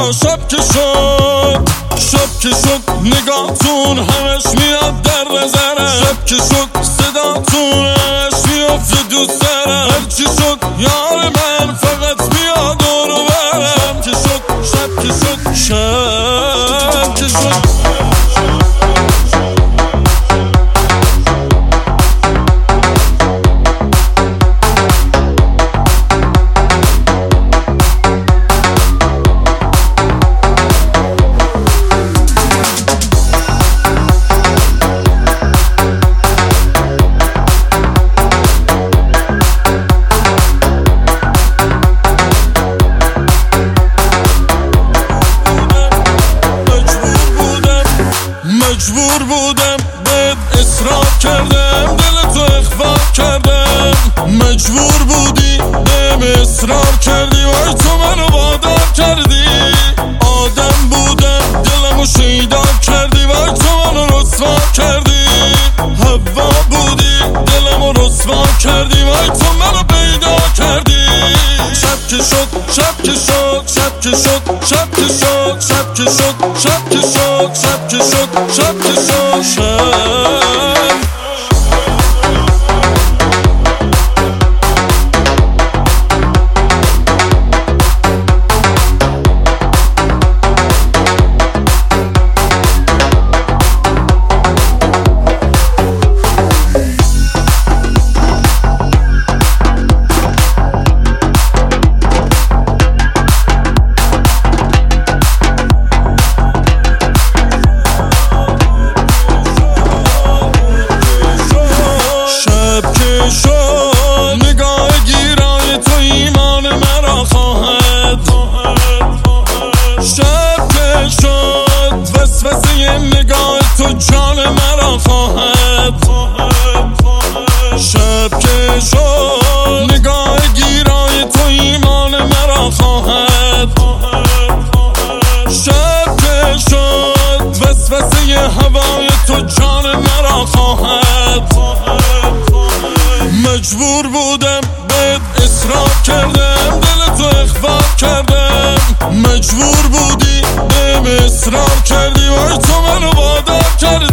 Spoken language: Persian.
شب که شد نگاهتون همش میاد در نظرم. شب که شد صداتون همش میافته دوست دارم. هرچی شد یار من فقط میاد دور و برم. شب که شد مجبور بودم بهت اصرار کردم، دل تو اخفا کردم. مجبور بودی بهم اصرار کردی، وای تو منو وادار کردی. آدم بودم دلمو شیدا کردی، وای تو منو رسوا کردی. هوا بودی دلمو رسوا کردی، وای تو منو پیدا کردی. شب که شد شب که شد شب که شد شب که شد شب که شد شب که شد شب که شد شب که شد نگاه گیرای تو ایمان مرا خواهد. شب که شد وسوسه نگاه تو جان مرا خواهد. شب که شد نگاه گیرای تو ایمان مرا خواهد. شب که شد وسوسه هوای تو جان مرا خواهد. مجبور بودم بهت اصرار کردم، دل تو اخفا کردم. مجبور بودی بهم اصرار کردی، وای تو منو وادار کردی.